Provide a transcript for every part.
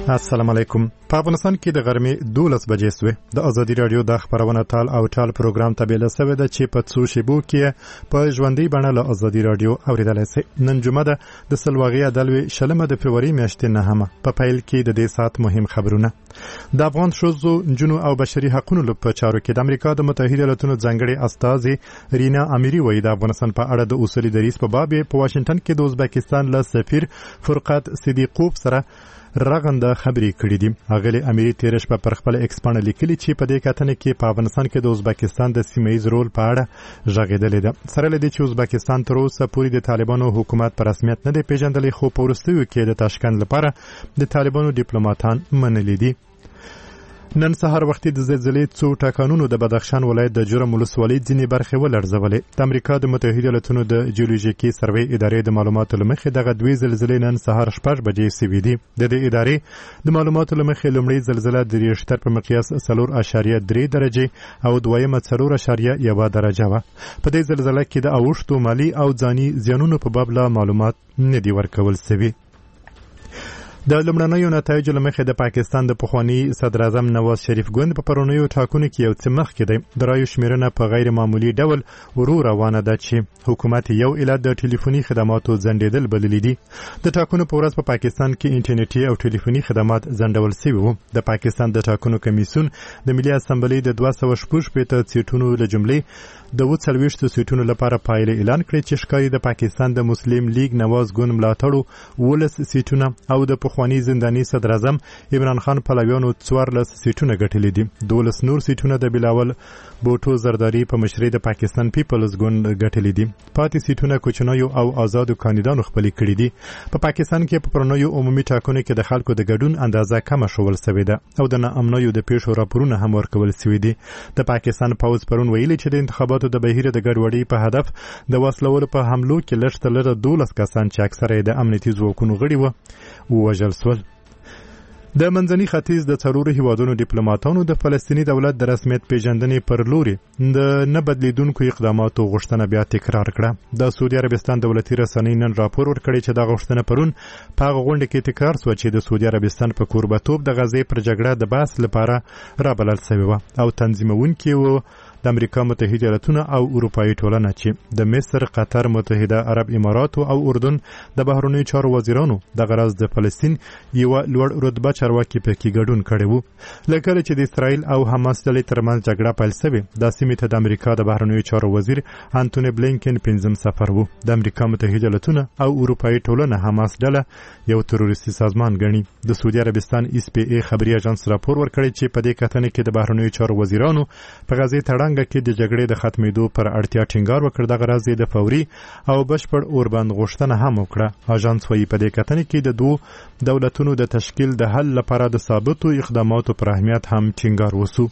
السلام علیکم. په افغانستان کې د غرمې 12 بجې سوې د ازادي رادیو د خبرونه تال او ټال پروګرام ته بیل سوي د چې په څو شیبو کې په ژوندۍ بڼه له ازادي رادیو اوریدلای شئ. نن جمعه ده د سلواغي عدالوي شلمه د فبراير میاشتې نه هم په پیل کې د دې سات مهم خبرونه د افغان شوزو جنو او بشري حقوقو په چارو کې د امریکا د متحده ایالاتونو ځانګړي استاذ رینا اميري وایي د افغانستان په اړه د اصولي دریس په باب په واشنگټن کې د ازبکستان له سفیر فرقات صدیقوف سره رغنده خبرې کړې دي. اغلی اميري تیرش په خپل ایکس باندې لیکلي چې په دې کتنه کې په افغانستان کې د ازبکستان د سیمایي رول په اړه ژغېدلې ده. سره لدی چې ازبکستان تر اوسه پورې د طالبانو حکومت په رسمیت نه دی پیژندلی، خو په وروستیو کې د تاشکند لپاره د طالبانو ډیپلوماټان منلي دي. نن سهار وختي د زلزلې څو ټکانونو د بدخشان ولایت د جرم ولسوالۍ ځینې برخې ولړزولې. د امریکا د متحده ایالاتونو د جیولوژیکي سروې ادارې د معلوماتو لمخې دغه دوی زلزلې نن سهار 6 بجې سوي دي. د دې ادارې د معلوماتو لمخې لومړی زلزله د ریشتر په مقیاس 4.3 درجه او دویمه 4.1 درجه وه. په دې زلزله کې د اوښتو مالی او ځاني زیانونو په باب لا معلومات نه دي ورکول سوي. د لومړنیو نتایجو له مخې د پاکستان د پخوانی صدر اعظم نواز شریف ګوند په پرونیو ټاکنو کې یو څه مخکې دی. د رایو شمیرنه په غیر معمولي ډول ورو روانه ده چې حکومت یو علت د ټلیفوني خدماتو ځنډېدل بللی دي. د ټاکنو په ورځ په پاکستان کې انټرنیټي او ټلیفوني خدمات ځنډول شوي وو. د پاکستان د ټاکنو کمیسیون د ملي اسمبلۍ د 216 سیټونو له جملې د 40 سیټونو لپاره پایله اعلان کړې چې ښکاري د پاکستان د مسلم لیگ نواز ګوند ملاتړو 12 سیټونه او د پخوانی زنداني صدر اعظم عمران خان پلویانو 14 سیټونه ګټلې دي. 12 نور سیټونه د بلاول بوټو زرداری په مشرۍ د پاکستان پیپلز ګوند ګټلې دي. پاتې سیټونه کوچنیو او آزادو کاندیدانو خپل کړي دي. په پاکستان کې په پرونیو عمومي ټاکنو کې د خلکو د ګډون اندازه کم شول سوي ده او د ناامنیو د پیښو راپورونه هم ورکول سوي دي. د پاکستان پوز پرون ویلي چې د انتخاباتو د بهیر د ګډوډۍ په هدف د وسلوالو په حملو کې لږ تر لږه 12 کسان چې اکثره د امنیتي ځواکونو غړي وو ووژل سول. د منځني ختیځ د څلورو هیوادونو ډیپلوماټانو د فلسطیني دولت د رسمیت پیژندنې پر لوري د نه بدلیدونکو اقداماتو غوښتنه بیا تکرار کړه. د سعودي عربستان دولتي رسنۍ نن راپور ورکړی چې دا غوښتنه پرون په هغه غونډه کې تکرار سوه چې د سعودي عربستان په کوربهتوب د غزې پر جګړه د بحث لپاره رابلل سوې وه او تنظیمونکي وو د امریکا متحده ایالاتونو او اروپایي ټولنه چې د مصر، قطر، متحده عرب اماراتو او اردن د بهرنیو چارو وزیرانو د غرض د فلسطین یو لوړ رتبه چارواکي پکې ګډون کړی وو. لکه چې د اسرائیل او حماس ډلې ترمنځ جګړه پیل سوې، د سیمې ته د امریکا د بهرنیو چارو وزیر انټونی بلینکن 5م سفر وو. د امریکا متحده ایالاتونو او اروپایي ټولنه حماس ډله یو تروریستي سازمان ګڼي. د سعودي عربستان اس پی ای خبري اژانس راپور ورکړی چې په دې کتنه کې د بهرنیو چارو وزیرانو په غزې تړاو کې د جګړې د ختمېدو پر اړتیا ټینګار وکړ. دغه راز د فوري او بشپړ اوربند غوښتنه هم وکړه. اژانس وايي په دې کتنه کې د دوه دولتونو د تشکیل د حل لپاره د ثابتو اقداماتو پر اهمیت هم ټینګار وسو.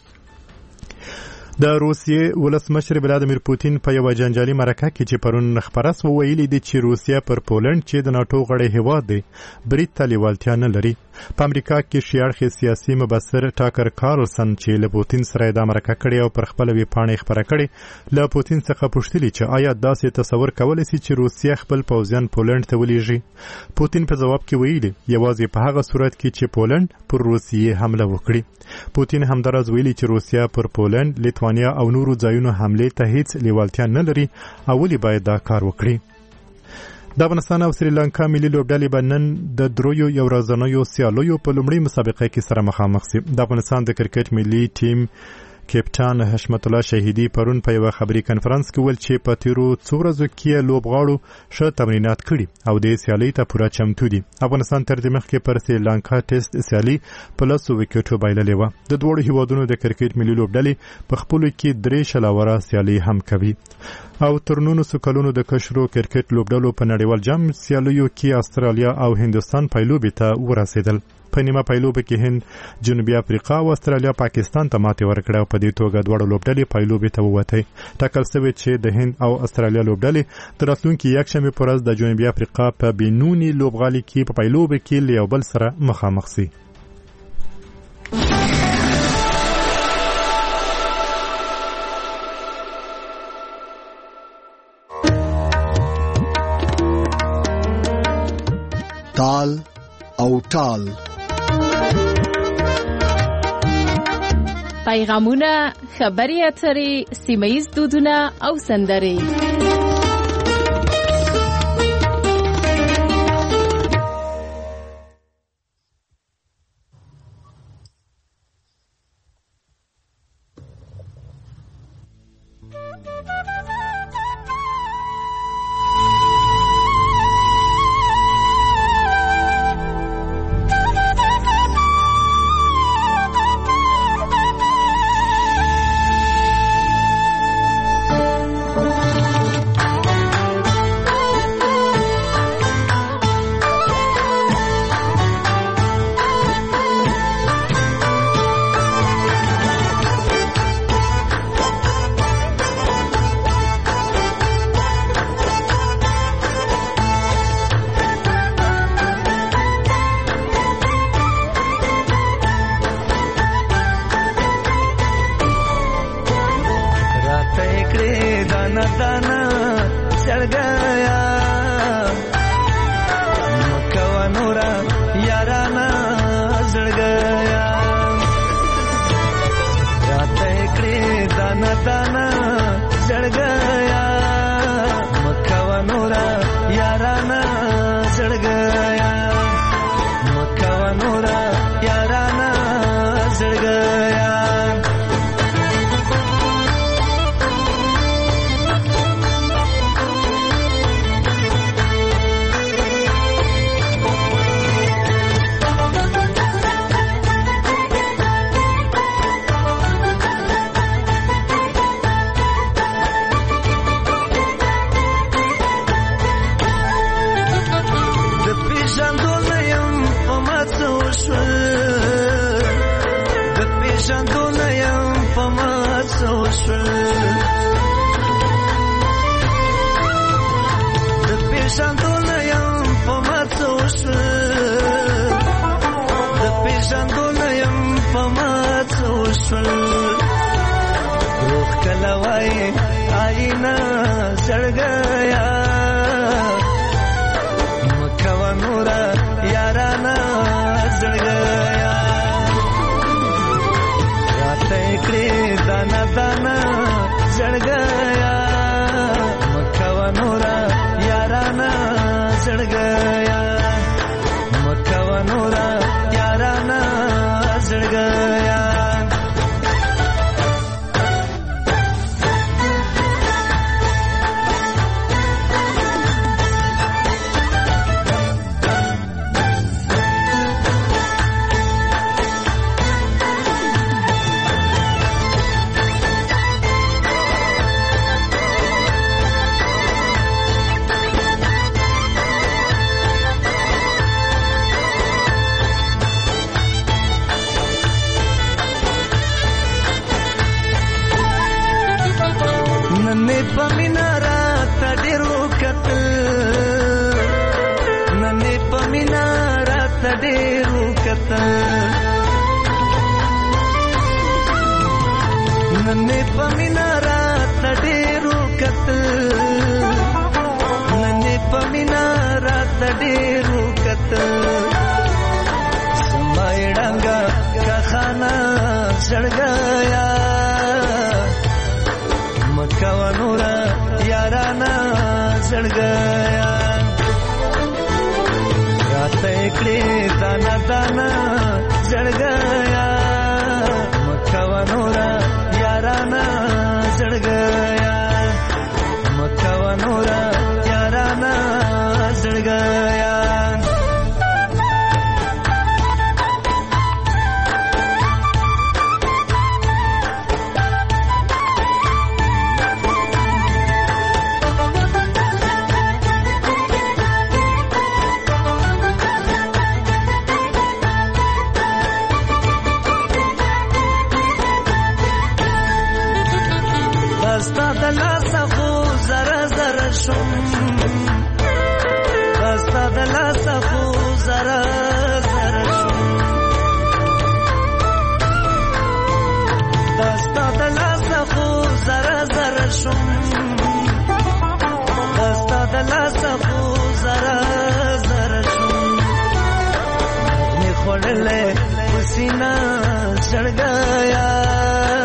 د روسیې ولسمشر ولادیمیر پوتین په یو جنجالي مرکه کې چې پرون خبره سو ویلي دي چې روسیه پر پولند چې د ناتو غړی هیواد دی برید ته لیوالتیا نه لري. په امریکا کې شیاړخي سیاسي مبصر ټاکر کارلسن چې له پوتین سره د مرکه کړي او پر خپل ویبپاڼه خبره کړي له پوتین څخه پوښتنه چې آیا داسې تصور کولای شي چې روسیه خپل پوځیان پولند ته ولېږي. پوتین په جواب کې ویلي یوازې په هغه صورت کې چې پولند پر روسیې حمله وکړي. پوتین همدارز ویلي چې روسیه پر پولند، لیتوانیا او نورو ځایونو حمله ته هیڅ لیوالتیا نه لري او ولې باید دا کار وکړي. د افغانستان او سریلانکا ملي لوبډلې به نن د دریو یو ورځنیو سیالیو په لومړۍ مسابقه کې سره مخامخ شي. د افغانستان د کرکټ ملي ټیم کپټان حشمت الله شهیدی پرون په یو خبري کانفرنس کې ول چې په تیرو څو ورځو کې لوبغاړو ښه تمرینات کړي او د سیالۍ ته پوره چمتو دي. افغانستان تر دې مخکې پر سریلانکا ټیسټ سیالي په 10 وکټو بایللې وه. د دوه هیوادونو د کرکټ ملي لوبډلې په خپلو کې 3 شلاوره سیالي هم کوي. او تر 19 کلونو د کشرو کرکټ لوبډلو په نړیوال جام سیالیو کې استرالیا او هندستان پایلوبې ته ورسېدل. په نیمه پایلوبه کې هند، جنوبي افریقا او استرالیا پاکستان ته ماتې ورکړه او په دې توګه دواړه لوبډلې پایلوبې ته ووتې. ټاکل شوی چې د هند او استرالیا لوبډلې د راتلونکي یکشنبې په ورځ د جنوبي افریقا په بینوني لوبغالي کې په پایلوبه کې له یو بل سره مخامخ شي. تال او ټال پیغامونه، خبري اترې، سیمه‌ییز دودونه او سندرې. पसीना चढ़ गया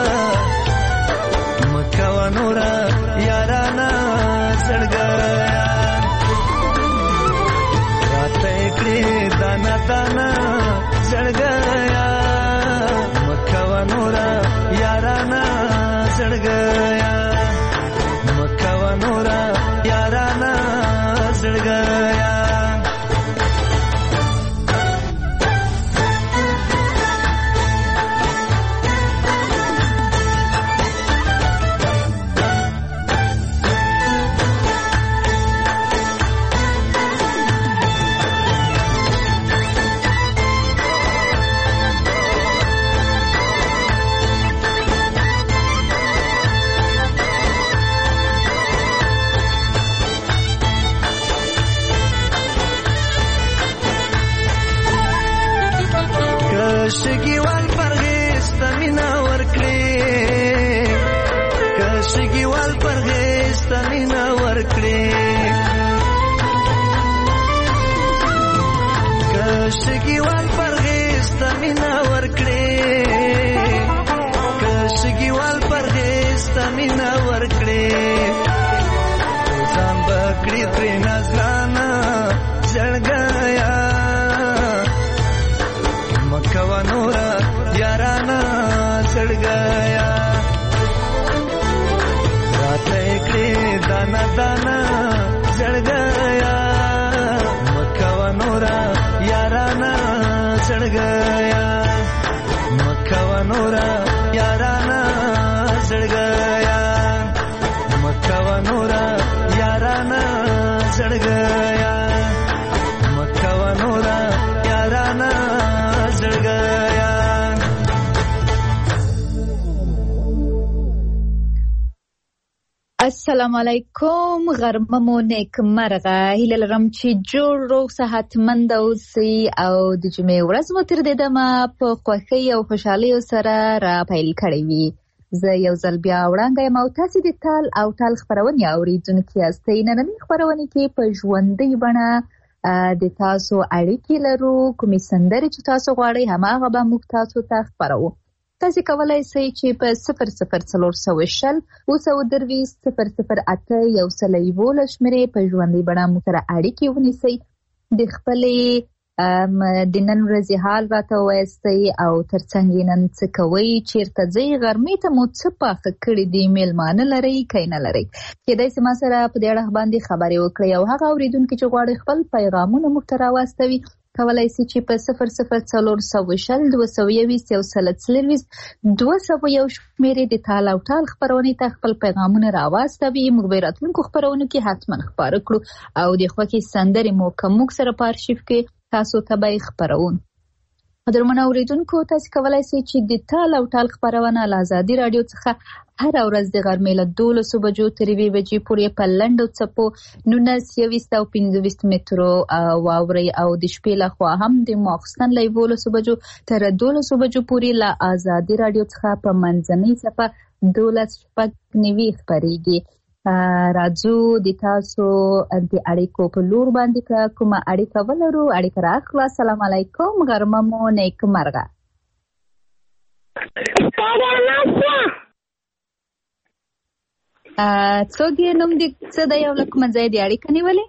زړګیا مکوا نورا یارانا زړګیا شګیوال پرهیز تمینا ورکړي کشګیوال پرهیز تمینا ورکړي کشګیوال پرهیز تمینا ورکړي کشګیوال پرهیز تمینا ورکړي ځان بکړي پرې نازرانا زړګیا مکوا نورا یارانا زړګیا راته کړې دانا دانا زړګیا مکوا نورا یارانا زړګیا مکوا نورا یارانا زړګیا مکوا نورا یارانا زړګیا مکوا نورا یارانا السلام علیکم غرمه مو نیک مرغه هیله لرم چې جوړ روغ صحتمند اوسئ او د جمعې ورځ مو تر دې دمه په خوښۍ او خوشحالۍ سره را پیل کړې وي. زه یو ځل بیا وړاندې یم او تاسې د تال او ټال خپرونې اورېدونکي یاستئ. نننۍ خپرونې کې په ژوندۍ بڼه د تاسو اړیکې لرو. کومې سندرې چې تاسو غواړئ هماغه به موږ تاسو ته خپروو. تاسې کولی شئ چې په 00420 223 008 111 شمېرې په ژوندۍ بڼه موږ سره اړیکې ونیسئ. د خپلې د نن ورځې حال راته ووایاستئ او ترڅنګ یې نن څه کوئ، چېرته ځئ، غرمې ته مو څه پاخه کړي دي، میلمانه لرئ که نه لرئ. کېدای شي ما سره په دې اړه باندې خبرې وکړئ او هغه اورېدونکي چې غواړي خپل پیغامونه موږ ته راواستوي کولی شي چې په 00420 221 201 شمېرې د تال او ټال خپرونې ته خپل پیغامونه راواستوي. موږ به راتلونکو خپرونو کې حتما خپاره کړو او د خوښې سندرې مو که موږ سره په ارشیف کې تاسو ته به یې خپروو. قدرمنو اورېدونکو، تاسې کولی شئ چې د تال او ټال خپرونه له ازادي راډیو څخه هره ورځ د غرمې له 12 بجو تر 1 بجې پورې په لنډو څپو 19 او 25 مترو واورئ او د شپې له خوا هم د ماخوستن له 11 بجو تر 12 بجو پورې له ازادي راډیو څخه په منځنۍ څپه 12:90 خپرېږي. راځو د تاسو د اړیکو په لور باندې که کومه اړیکه ولرو اړیکه راخلو. السلام علیکم، غرمه مو نیک مرغه. څوک یې نوم دې څه دی او له کومه ځای دې اړیکه نیولې؟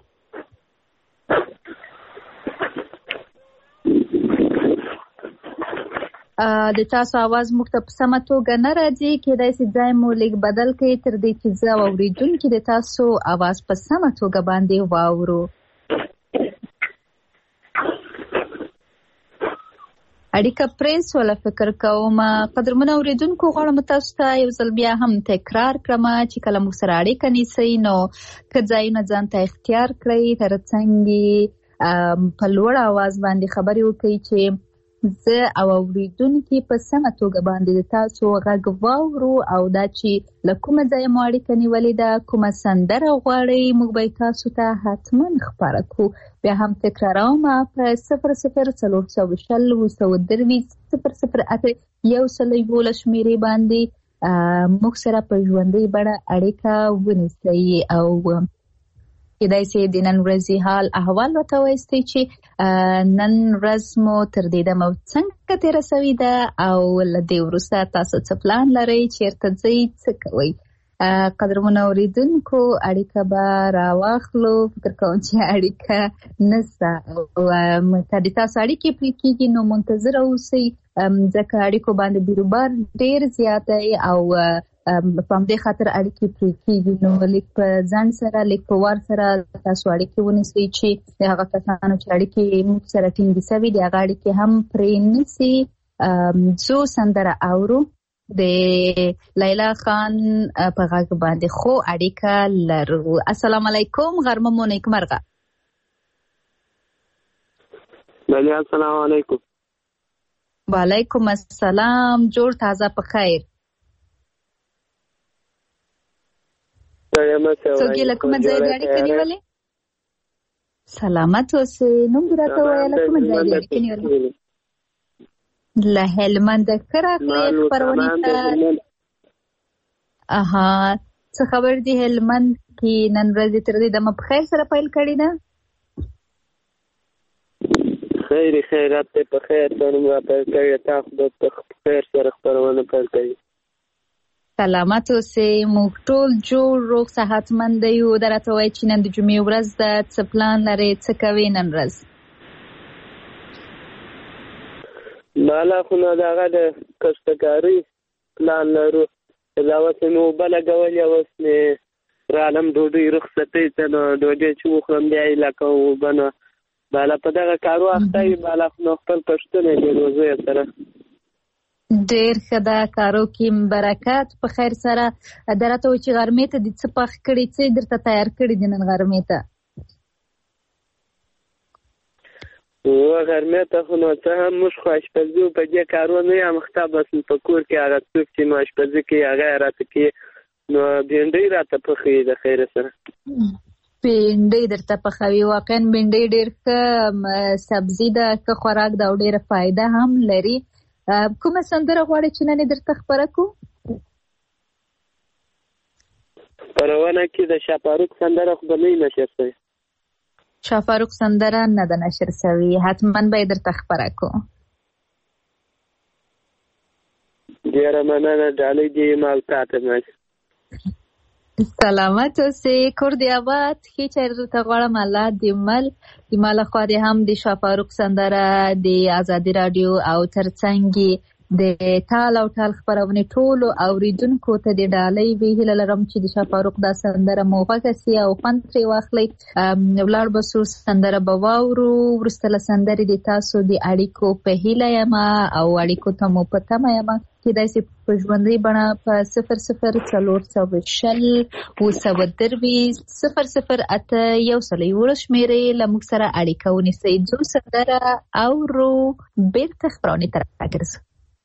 د تاسو आवाज موږ ته په سمه توګه نه راځي. کېدای شي ځای مو لږ بدل کړئ تر دې چې زه او اورېدونکي د تاسو आवाज په سمه توګه باندې واورو. اړیکه پرېس ولا فکر کوم. قدرمنو اورېدونکو، غواړم تاسو ته یو ځل بیا هم تکرار کړم چې کله موږ سره اړیکه نیسئ نو که ځایونه ځان ته اختیار کړئ، ترڅنګ په لوړ आवाज باندې خبرې وکړئ چې زه او اورېدونکي په سمه توګه باندې د تاسو غږ واورو او دا چې له کومه ځایه مو اړیکه نیولې ده، کومه سندره غواړئ، موږ به تاسو ته حتما خپاره کړو. بیا هم تکراروم په 00420 008 111 شمېرې باندې موږ سره په ژوندۍ بڼه اړیکه ونیسئ او کېدای شي د نن ورځې حال احوال راته ووایاستئ چې نن ورځ مو تر دې دمه څنګه تېره شوې ده او له دې وروسته تاسو څه پلان لرئ، چېرته ځئ، څه کوئ. قدرمنو اورېدونکو، اړیکه به راواخلو. فکر کوم چې اړیکه نشته او که د تاسو اړیکې پرې کېږي نو منتظره اوسئ، ځکه اړیکو باندې بیروبار ډېر زیات دی او په همدې خاطر اړیکې پرې کېږي. نو لیک په ځان سره لیک په وار سره تاسو اړیکې ونیسئ چې د هغه کسانو چې اړیکې موږ سره ټینګې شوي د هغه اړیکې هم پرې نیسي. څو سندره اورو د لیلا خان په غږ باندې خو اړیکه لرو. السلام علیکم، غرمه مو نیکمرغه. بله السلام علیکم. وعلیکم السلام، جوړ تازه په خیر. څوک یې له کومه ځای د اړیکې نیولې؟ سلامت اوسئ. نوم دې راته ووایه له کومه ځای د اړیکې نیولې؟ له هلمند. ښه راغلې خپرونې ته. څه خبر دي هلمند کې نن ورځ تر دې دمه په خیر سره پیل کړې ده؟ خیرات ته په خیر سره مو پیل کړې. تاسو د خیر سره خپرونه پیل کړې. سلامت اوسئ. موږ ټول جوړ روغ صحتمند یو. درته وایي چې نن د جمعې ورځ ده، څه پلان لرئ، څه کوئ نن ورځ؟ بالا خو نو دغه د کښتکاري پلان لرو. دا اوس مې اوبه لګولې، اوس مې رالم ډوډۍ رخصتۍ ته، نو ډوډۍ چې وخورم بیا یې لکه اوبه نه بالا په دغه کارو اخته وي. بالا خو نو خپل پښتون یې روزو یې سره ډېر ښه ده. کارو کې برکت. په خیر سره درته وایي چې غرمې ته دې څه پخ کړي، څه درته تیار کړي دي نن غرمې ته؟ غرمې ته خو نو څه هم موږ خو اشپزي په دې کارو نه یم اخته، بس په کور کې هغه څوک چې نو اشپزي کوي هغه یې راته کوي. نو بېنډۍ راته پخوي د خیر سره. بېنډۍ درته پخوي؟ واقعا بېنډۍ ډېر ښه سبزي ده، ښه خوراک ده او ډېره فایده هم لري. کومه سندره غواړې چې نن یې درته خپره کړو؟ خپرونه کې د شاپاروق سندره خو به نه وي نشر شوې. شاپاروق سندره نه ده نشر شوې، حتما به یې درته خپره کړو. ډېره مننه. ډالۍ دې مال تاته ماشي. سلامت اوسئ. کور دې آباد. ښې چارې درته غواړم. الله دې مل. د ما له خوا دې هم د شاپاروق سندره د ازادي راډیو او ترڅنګ د تال او ټال خپرونې ټولو اوریدونکو ته د ډالۍ وي. هیله لرم چې د شاپاروق دا سندره مو غوږه سي او خوند ترې واخلئ. ولاړ به سو سندره به واورو. وروسته له سندرې د تاسو د اړیکو په هیله یم او اړیکو ته مو په تمه یم. کېدای سي په ژوندۍ بڼه په 004020 شمېرې له موږ سره اړیکه ونیسئ. ځو سندره اورو، بېرته خپرونې ته راګرځو.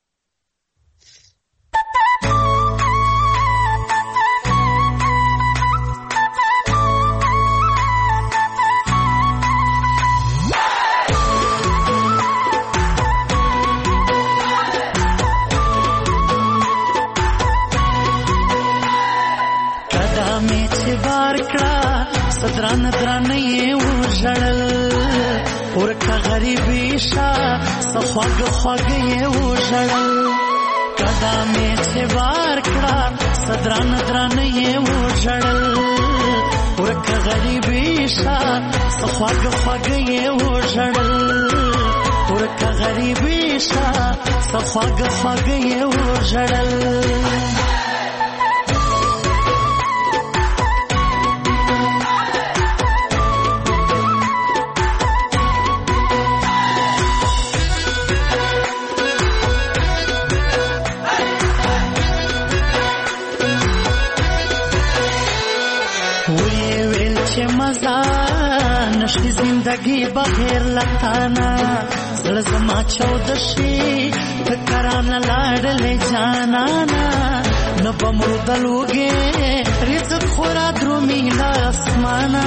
دران دران یې وژړل ورکه غریبي شا سخواګ خواګ یې وژړل. کدا مې چې بار کړه صدران دران یې وژړل ورکه غریبي شا سخواګ خواګ یې وژړل. ورکه غریبي شا سخواګ خواګ یې وژړل. نشتی زندگی بغیر لتانا زړه زما چود شي فکرانه لاړلې جانانا نو بمردلوږي رزق خورا درومي لا اسمانا.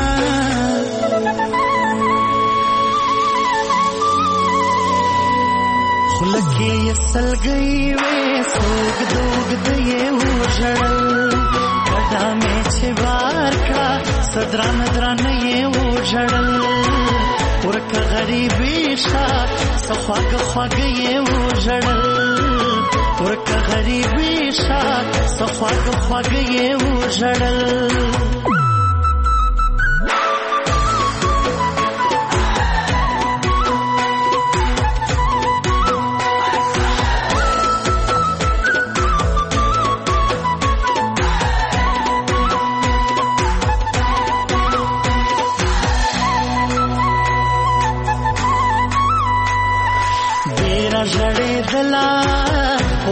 خلکې سلګي وې سوګ دوګ دې وژړل. کدا مې چې بار کړه صدران دران یې وژړل. ورکه غریبي شا سخواګ خواګ یې وژړل. ورکه غریبي شا سخواګ خواګ یې وژړل.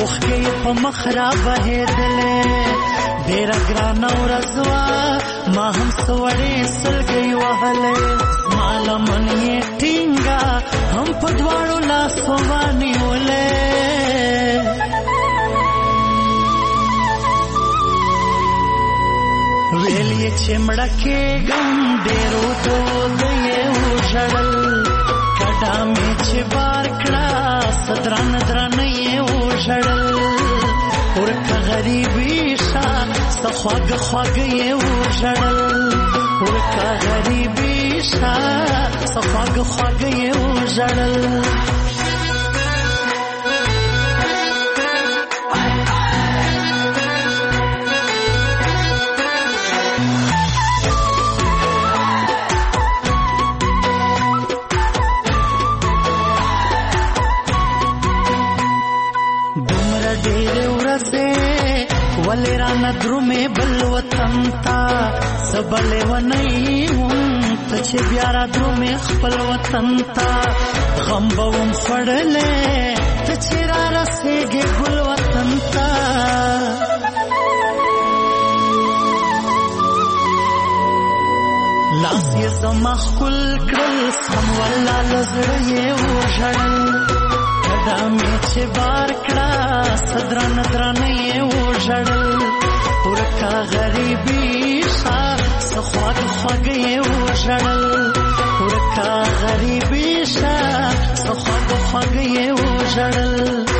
اوخکې په مخ را بهېدلې ډېره ګرانه ورځ وه ما هم څه وړې سلګۍ وهلې زما لمن یې ټینګه هم په دواړو لاسو ونیولې ویل یې چې مړه کېږم ډېرو دود یې وژړل کډه مې چې بار کړه څه درانه درانه یې وژړل ورکه غریبي شه څه خواږه خواږه یې وژړل ورکه غریبي شه څه خواږه خواږه یې وژړل ولې رانه درومې بل وطن ته څه بلې ونی وم ته چې بیا را درومې خپل وطن ته غم به وم خوړلی ته چې را رسېږې ګل وطن ته لاس یې زما ښکل کړل سم والله له زړه یې وژړل کډه مې چې بار کړه څه درانه درانه یې وژړل ورکه غریبي شه څه خواږه خواږه یې وژړل ورکه غریبي شه څه خواږه خواږه یې وژړل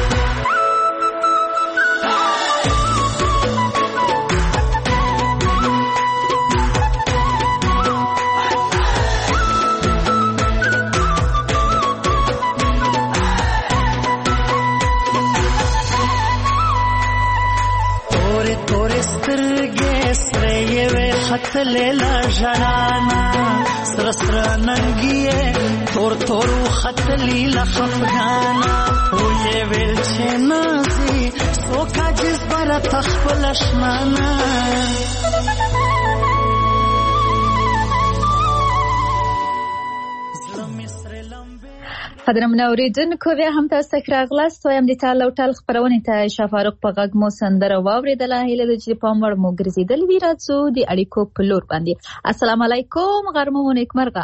خطلې لا ژړانا سره سره ننګیې تور تور خطلې لا خفګانا وې ویل چې نازي څوک عجز بره تخپل شمانا قدرمن اوریدونکو بیا هم تاسو ته راغلاست وایم د ټال او ټال خبرونه ته شفاروق په غږ مو سندره واوریدله هیله ده چې په مړ مو ګرځیدل وی راځو د اړیکو په لور باندې السلام علیکم غرمه مو نیکمرغه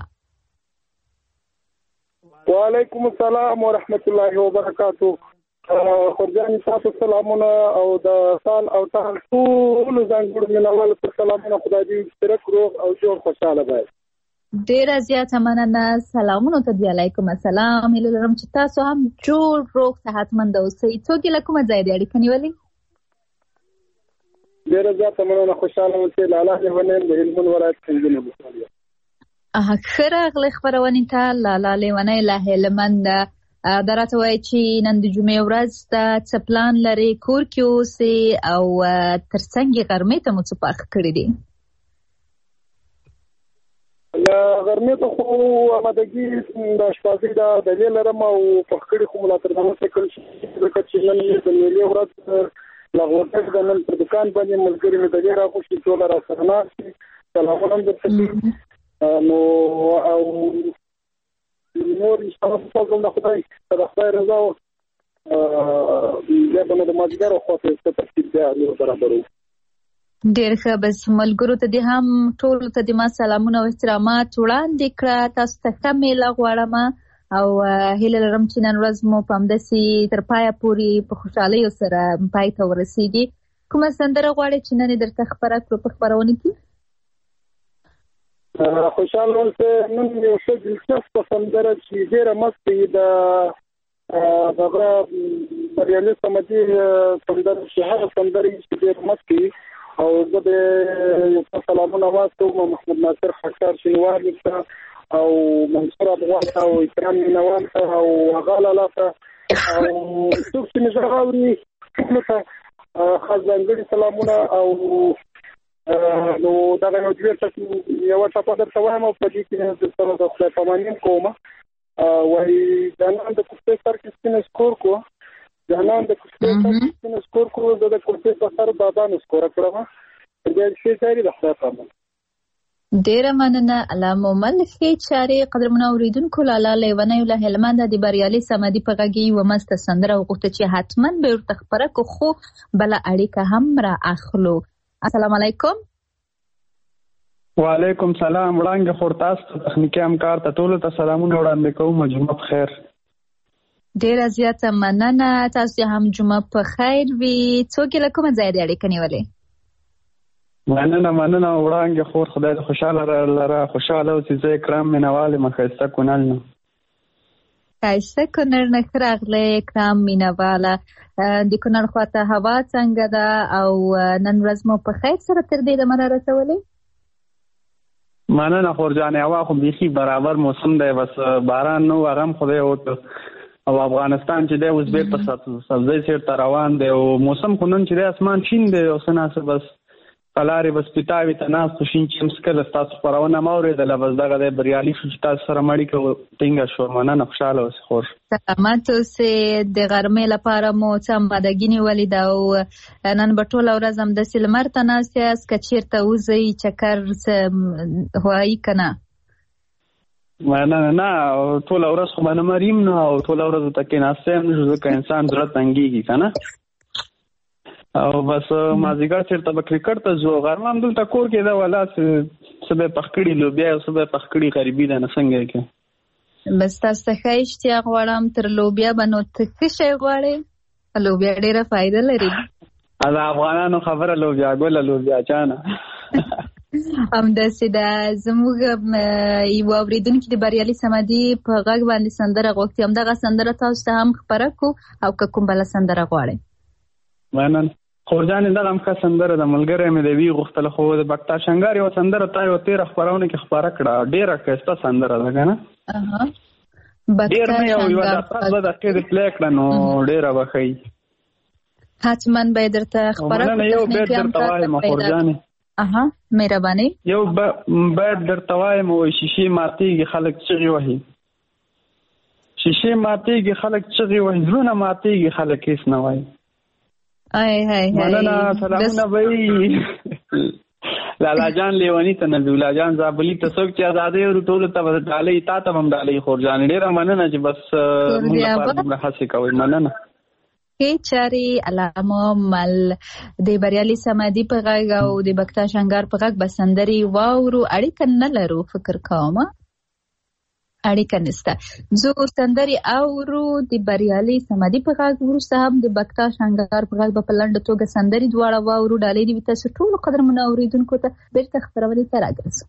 وعلیکم السلام ورحمت الله وبرکاتہ خورجان تاسو سلامونه او د سال او ټال ټول ځانګړي منول پر سلامونه خدای دې سترک روغ او جوړ خوشاله وي ډیر زیاته مننه سلامونه ته دی علیکم السلام هیله لرم چې تاسو هم جوړ روغ صحتمند اوسئ څوک له کومه ځای دی اړیکه نیولې ډیر زیاته مننه خوشاله اوسئ لاله لیونین د هلمند ولایت څنګه بوسالیا خراغله خبرونه ته لاله لیونی له هلمند درته وای چې نن د جمعې ورځ د څپلان لري کور کې اوسئ او ترڅنګ غرمې ته مو څه پاک کړی دی لا غرمې ته خو آمادګي د شپږې د دلیل لرم او په خړې خو ملاتړ نه وکړل چې چې نن د ملي ورځ لغوته د نن په دکان باندې ملګری مې د ډیر خوشي ټول را سره ناشې سلامونه درته نو او نور ان شاء الله تاسو د خدای رضا او د ماجګر خو ته ترتیب دی برابرو ډیر ښه بس ملګرو ته دې هم ټول ته دې ما سلامونه او احترامات وړاندې کړه تاسو ته ښه میله غواړم او هیله لرم چې نن ورځ مو په همداسې تر پایه پورې په خوشحالۍ سره پای ته ورسیږي کومه سندره غواړئ چې نن درته خبره کړو په خپرونه کې خوشحاله اوسئ نن یو څه دلچسپه سندره چې ډېره مستې دغه بریالي صمدي سندره چې هغه سندرې چې ډېره مستې او زه د سلامونه واستوم محمد ناصر خشار شینوار ته او منصور ابغان او اکرام نوان او غاله لاته او څوک چې مجاوري ټول ته خاص ځانګړي سلامونه او نو دا یو ډېر یو څه په درته وایم او په دې کې د سره د خپل پامانیم کوم وای دا نن د کوڅې سر کې سپین سکور کو دا نن د کوڅې سر کې سپین سکور کو د کوڅې په سر بابا نو سکور کړم دې شي ځای د خپل پامن ډیره مننه علامه مومل ښې چارې قدرمنو اوریدونکو لاله لیونی له هلمند د بریالي صمدي په غږ یې ومسته سندره وغوښته چې حتما به ورته خپره کو خو بل اړیکه هم را اخلو. السلام علیکم. وعلیکم سلام. وړاندې خورتاست تخنیکی همکار ته ټولو ته سلامونه وړاندې کوم. جمعه بخیر. ډیره زیاته مننه. تاسو هم جمعه په خیر وي. څوک له کومه ځای دی اړیکه نیولې؟ مننه وړاندې خور خدای دې خوشاله لره. خوشاله اوسې. زه اکرام مینوال یم ښایسته کونړ نه. ښایسته کونړ نه ښه راغلی اکرام مینواله. د کونړ خواته هوا څنګه ده او نن ورځ مو په خیر سره تر دې دمه رارسولې؟ مننه خور جانې. هوا خو بیخي برابر موسم دی، بس باران نه و هغه هم خدای وکړ او افغانستان چې دی اوس بېرته سبزۍ سیر ته روان دی او موسم خو نن چې دی اسمان شین دی او څه ناڅه بس قلارې بس پیتاوي ته ناست شین چې هم څکله ستاسو خپرونه مه اورېدله. بس دغه دی بریالي شو چې تاسو سره مړی کوو ټینګه شو. مننه خوشحاله اوسې خور. سلامت اوسې. د غرمې لپاره مو څه امادګي نیولې ده او نن به ټوله ورځ همداسې لمر ته ناست یاست که چېرته وځئ چکر څه هوایي که نه؟ نه ټوله ورځ خو به نه مریم نه او ټوله ورځ ورته کېناستی هم نه شو ځکه انسان زړه تنګېږي که نه. او بس مازدیګر چېرته به کرکټ ته ځو. غرمه هم دلته کور کې ده ولا څه به یې پخ کړي لوبیا او څه به یې پخ کړي غریبي ده نه څنګه یې کوي. بس تاسو ته ښه اشتیاق غواړم. تر لوبیا به نو ته ښه شی غواړې؟ لوبیا ډېره فایده لري. د افغانانو خبره لوبیا ګله لوبیا چانه. همداسې ده. زموږ یوه اورېدونکي د بریالي صمدي په غږ باندې سندره غوښتې. همدغه سندره تاسو ته هم خپره کړو او که کوم بله سندره غواړئ؟ مننه خورجانې. دغه هم ښه سندره ده. ملګری مې د وی غوښتله خو د بکتا شنګار یوه سندره تا یوه تېره خپرونه کې خپاره کړه. ډېره ښایسته سندره ده که نه؟ ډېر نه یو 10 دقیقې دې پلی کړه نو ډېره به ښه وي. حتما به یې درته خپره کړو. یو بیت درته وایم خورجانې. مهرباني. یو بیت درته وایم وایي شیشې ماتېږي خلک چغې وهي. شیشې ماتېږي خلک چغې وهي، زړونه ماتېږي خلک هېڅ نه وایي. مننه. سلامونه به وي لالا جان لیوني ته نبیالله جان زابلي ته څوک چې ازادۍ ورو ټولو ته به ډالۍ تا ته به هم ډالۍ خورجانې. ډېره مننه چې بس موږ لپاره دومره هڅې کوئ. مننه. ښې چارې علامه مل د بریالي صمدي په غږ او د بکتا شنګار په غږ به سندرې واورو. اړیکه نه لرو فکر کوم. اړیکه نشته. زه سندرې اورو د بریالي صمدي په غږ، وروسته هم د بکتا شنګار په غږ به په لنډه توګه سندرې دواړه واورو. ډالۍ دې وي تاسو ټولو قدرمنو اورېدونکو ته. بېرته خپرونې ته راګرځو.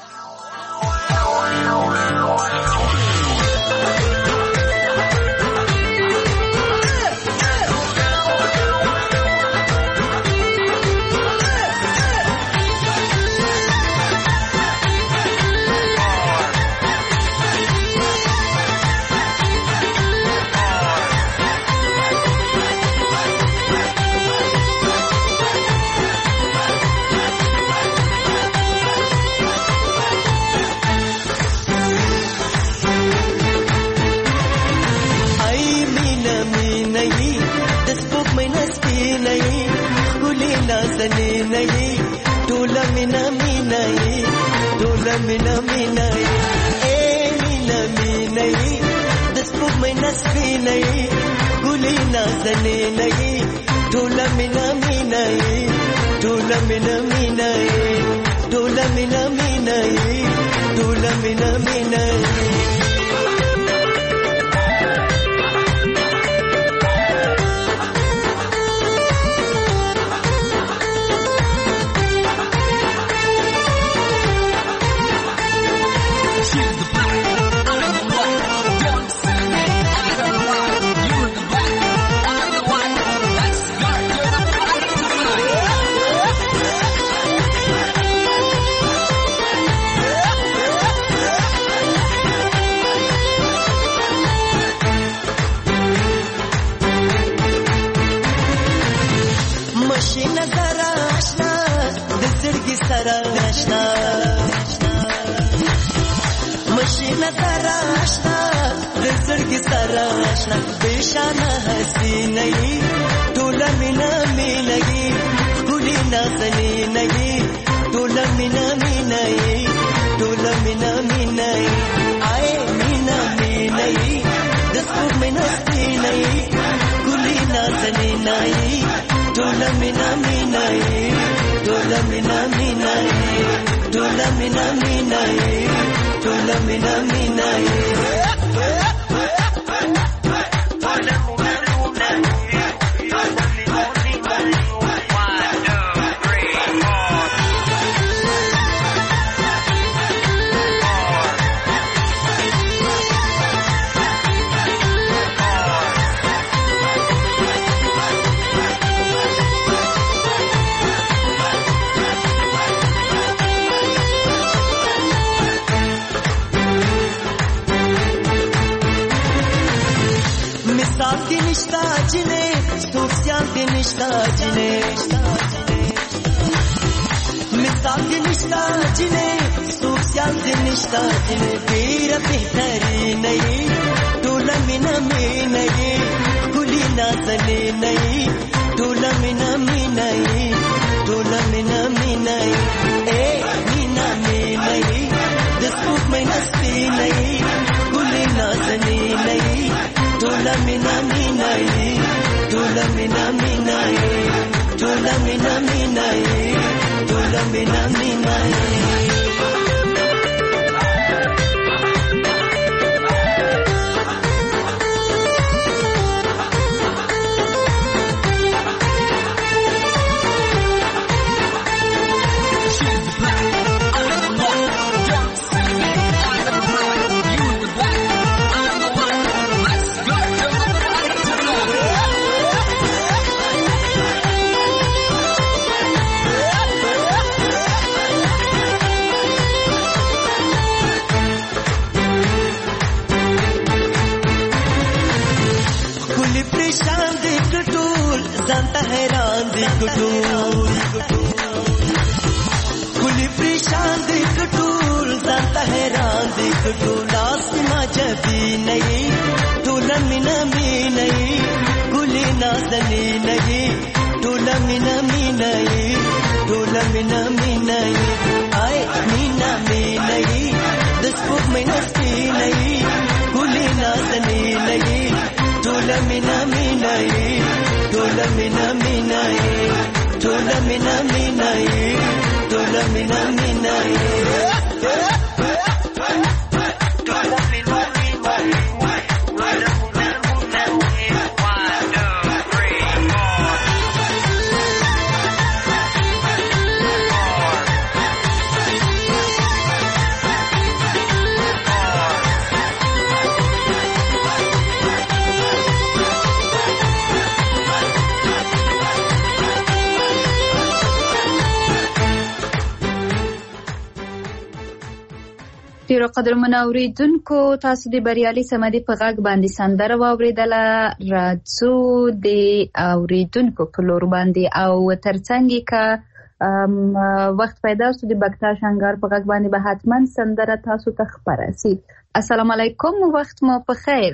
ټوله مینا مینا ټوله مینا مینا مینا مینا د سپوږمۍ نسپینه ګلې نازنینه ټوله مینا مینا ټوله مینا مینا ټوله مینا مینا ټوله مینا مینا. مشینه ترا آشنا د زړګي سره آشنا بشانه حسینه ټوله مینا مینا ګلې نازنینه ټوله مینا مینا مینای ټول مینا مینای ټول مینا مینای ټول مینا مینای نشتا جنې سوسیال دې نشتا جنې مثال دې نشتا جنې سوسیال دې نشتا جنې ډېر بهترین نه ټول مینا مینا ګلي نازلې نه ټول مینا مینا ټول مینا مینا اے مینا مینا د سپوږ مینا سپینې ګلي نازلې نه Tola mina minai, tola mina minai, tola mina minai, tola mina minai. Zanta हैरान दी कटूल कुली परेशान दी कटूल zanta हैरान दी कटूल आसमां जबी नहीं टोला मिना मी नहीं कुली नाज़नी नहीं टोला मिना मी नहीं टोला मिना मी नहीं आए मीना मी नहीं दसपुक में नस्ती नहीं कुली नाज़नी नहीं टोला मिना मी नहीं Tola mina minai, tola mina minai, tola mina minai. Tola mina minai, tola mina minai. 1, 2, 3, 4. ډیرو قدرمنو اوریدونکو تاسو د بریالي سمدي په غږ باندې سندره واوریدله راځو د اوریدونکو په لور باندې او ترڅنګ کا وخت پیدا شو د بکتا شنګار په غږ باندې به حتما سندره تاسو ته خبره سي. السلام علیکم وخت مو په خیر.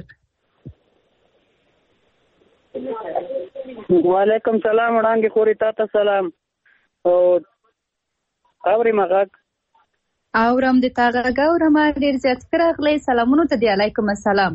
وعلیکم سلام وړاندې خوري تاسو سلام او اوري مغاک اورم د تا غږ اورم ډیر زیات راغلی سلامونه ته دی علیکم السلام.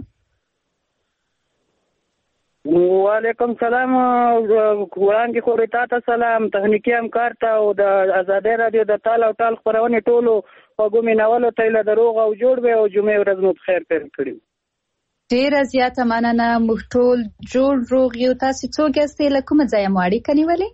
وعلیکم سلام وړاندې خوري تاسو سلام تخنیکی همکار ته او د آزادۍ رادیو د تال او ټال خبرونه ټولو وګومې ناولو ته له دروغ او جوړ به او جمعې ورځ مو خیر پیل کړی. ډیر زیات مننه موږ ټول جوړ روغ یو. تاسو څوک یاست له کوم ځای مو اړیکه نیولې؟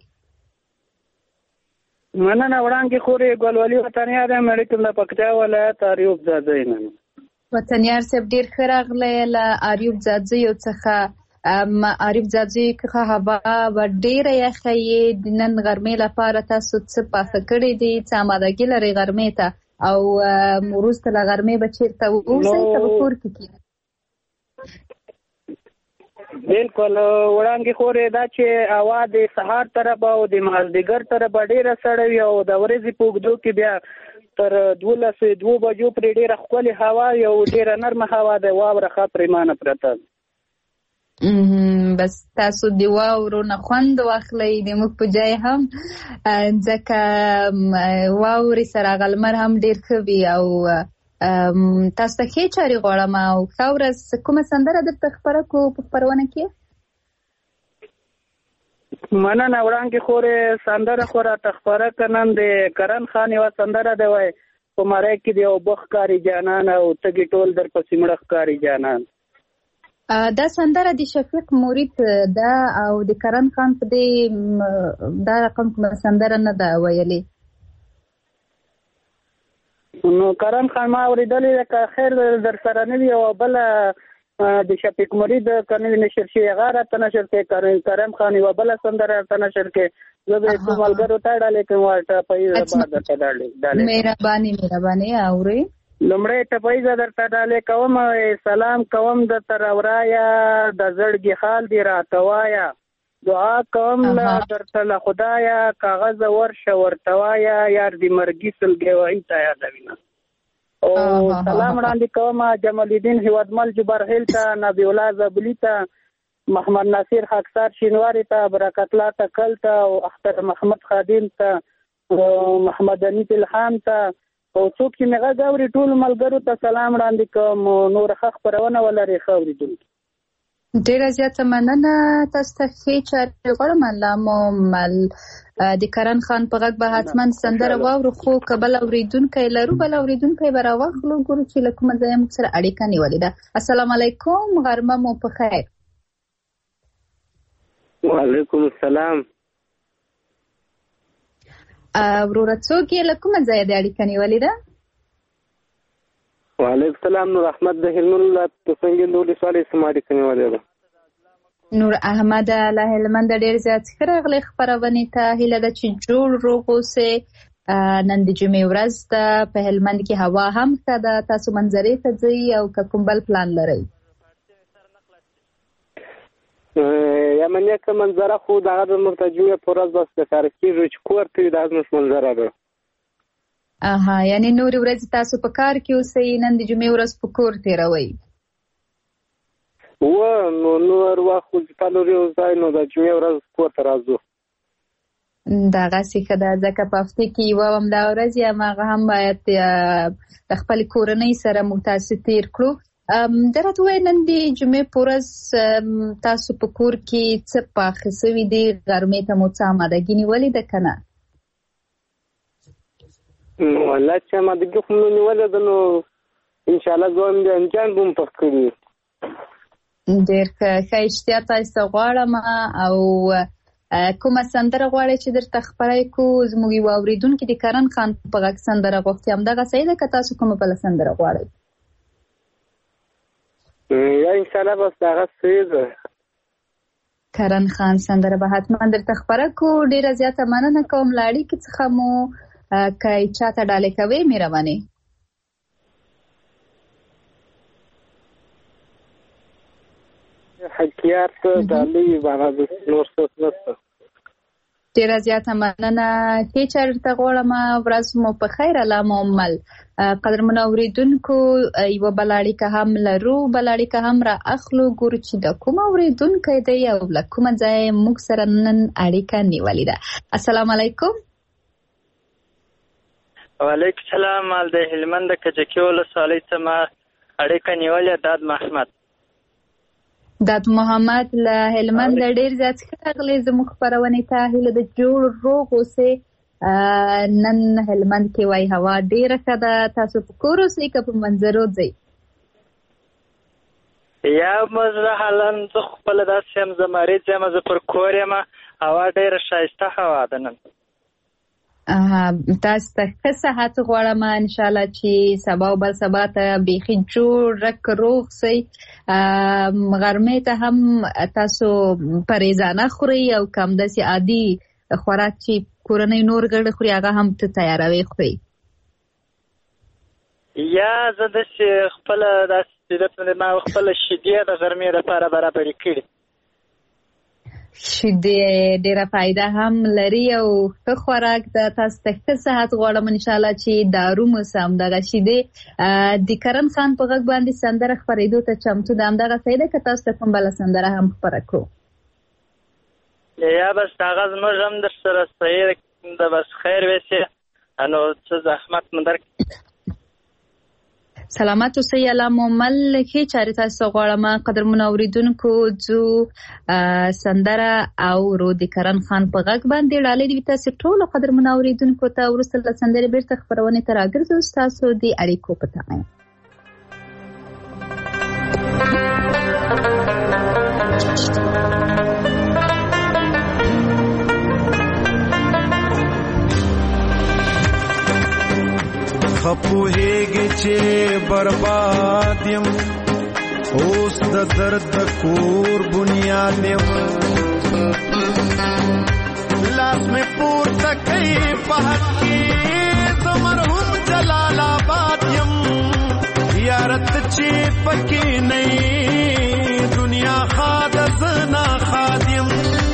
مننه وړاندې خوري ګلولي وطنیار مې کوم د پکتیا ولایت اریوب زاده نه وطنیار صاحب ډیر ښه راغلی له اریوب زاده یو څخه اریوب زاده که هوا و ډیره یخه یې د نن غرمې لپاره تاسو څه پاخه کړی دي څه آمادګي لرئ غرمې ته او وروسته له غرمې به چیرته اوسئ که په کور کې کښېنئ؟ بالکل وړاندې خورې دا چې هوا د سهار طرف او د مازدیګر طرف ډیره سړه وي او د ورځې په اوږدو کې بیا تر 12 بجو پرې ډیره ښکلې هوا یو ډیره نرمه هوا د واوره ښه پرېمانه پرته بس تاسو د واورو نه خوند واخلئ د موږ په ځای هم ځکه واورې سره غلمر هم ډیر ښه وي او تاسو ته ښې چارې غواړم او ښه ورځ. کومه سندره درته خپره کړو په خپرونه کې؟ مننه وړاندې خورې سندره خو راته خپره که نن د کرن خان یوه سندره دی وایي په مرۍ کې د یو بخ ښکاري جانان او تږي ټول در پسې مړه ښکاري جانان. دا سندره د شفیق مرید ده او د کرن خان په دې دا رقم کومه سندره نه ده ویلې. نو کرن خان ما اورېدلې ده که خیر در سره نه وي او بله د شفیق مرید کنه نشر شي هغه راته نشر کوي کرم خان یوه بله سندره راته نشر کوي زه به څو ملګرو ته ډالۍ کوم ټپیزه به درته ډالۍ مهرباني اورئ. لومړی ټپیزه درته ډالۍ کوم سلام کوم درته راورایه د زړګي حال دې راته وایه دعا کوم درته له خدایه کاغذ ورشه ورته وایه یار دې مرګي سلګۍ وایي ته یادوینه او سلام وړاندې کوم جمال الدین هیوادمل جبرهیل ته نبی الله زبلی ته محمد ناصر خاکسار شینواری ته برکت الله تکل ته او اختر محمد خادم ته محمد انیس الهام ته او څوک چې مې غږ اوري ټول ملګرو ته سلام وړاندې کوم. نور ښه خپرونه ولري ښه اورېدونکي. ډېره زیاته مننه تاسو ته ښې چارې غواړم. الله مو مل د کرن خان په غږ به حتما سندره واورو خو که بل اورېدونکی لرو بل اورېدونکی به راواخلو ګورو چې له کومه ځایه موږ سره اړیکه نیولې ده. السلام علیکم غرمه مو په خیر. وعلیکم السلام. وروره څوک یې له کومه ځایه د اړیکه نیولې ده؟ وعلیکم السلام. نور احمد د هلمند له تفنګل ولسوالۍ څخه اړیکه نیولې ده. نور احمد له هلمند ډېر زیات ښه راغلی خپرونې ته. هیله ده چې جوړ روغ اوسئ. نن د جمعې ورځ ده په هلمند کې هوا هم ښه ده. تاسو منظرې ته ځئ او که کوم بل پلان لرئ؟ یمنیه که منظره خو دغه زموږ د جمعې په ورځ بس دساره کېږي چې کور ته وي دا زموږ منظره ده. یعنې نورې ورځې تاسو په کار کې اوسئ نن د جمعې ورځ په کور تېروئ؟ نو نور وخت خو چې په لوري وځای نو د جمعې ورځ کور ته راځو. دغسې ښه ده ځکه په هفته کې یوه همدا ورځ یا هغه هم باید د خپلې کورنۍ سره موږ تاسې تېر کړو. ده راته ووایه نن د جمعې په ورځ تاسو په کور کې څه پاخه سوي دي؟ غرمې ته مو څه امادګي نیولې ده که نه؟ والله چې امادګي خو مو نیولې ده نو انشاءالله ګاونډیان به مو پخ کړي. ډېر ښه اشتیا تاسو ته غواړم. او کومه سندره غواړئ چې درته خپره کړو؟ زموږ یو اورېدونکي د کرن خان په غږ سندره غوښتې همدغه صحیح ده که تاسو کومه بله سندره غواړئ؟ یا انشاءالله بس دغه صحیح ده. کرن خان سندره به حتما درته خپره کړو. ډېره زیاته مننه کوم له اړیکې څخه مو. که چاته ډالۍ کوئ مهرباني. حقیقت ډالۍ باندې نور څه نشته. ډېره زیاته مننه. ښې چارې درته غواړم. ورځ مو په خیر. الله مو مل. قدرمنو اورېدونکو یوه بله اړیکه هم لرو. بله اړیکه هم را اخلو ګورو چې د کوم اورېدونکی دی او له کومه ځایه موږ سره نن اړیکه نیولې ده. السلام علیکم. وعلیکم السلام. مال د هلمند د کجکي ولسوالۍ څخه اړیکه نیولې. داد محمد. داد محمد له هلمند ډېر زیات ښه راغلی زموږ خپرونې ته. هیله ده جوړ روغ اوسئ. نن هلمند کې وایي هوا ډېره ښه ده. تاسو په کور اوسئ که په منظرو ځئ؟ یا مزه حالا زه خپله داسې یم زه مریض یم زه پر کور یم. هوا ډېره ښایسته هوا ده نن. تاسو ته ښه صحت غواړم. انشاءالله چې سبا او بل سبا ته بیخي جوړ رک روغ سئ. غرمې ته هم تاسو پرهیزانه خورئ او که همداسې عادي خوراک چې کورنۍ نور غړي خوري هغه هم ته تیاروئ خورئ؟ یا زه داسې خپله داسې ما خپله شیدې د غرمې لپاره برابرې کړي. شیدې ډېره فایده هم لري او ښه خوراک ده. تاسو ته ښه صحت غواړم. انشاءالله چې دارو موسه همدغه شیدې. د کرن خان په غږ باندې سندره خپرېدو ته چمتو ده همدغه صحیح ده که تاسو ته کوم بله سندره هم خپره کړو؟ یا بس هغه زموږ هم در سره صحیح ده. بس خیر ویسې نو څه زحمت مو درکړي. سلامت اوسئ. الله مو ملکه چاري تاسو غواړم قدرمن اوریدونکو جو سندره او رو د کرن خان په غږ باندې ډالې دي تاسو ټول قدرمن اوریدونکو ته ورسره سندره بیرته خبرونه تر اګرځو تاسو د اړیکو په تمه. خپوهیږي چې برباد یم اوس د درد کور بنیاد یم لاس مې پورته کوي په حق کې د مرحوم جلال آباد یم یارت چې پکې نه دنیا خاد زنا خادم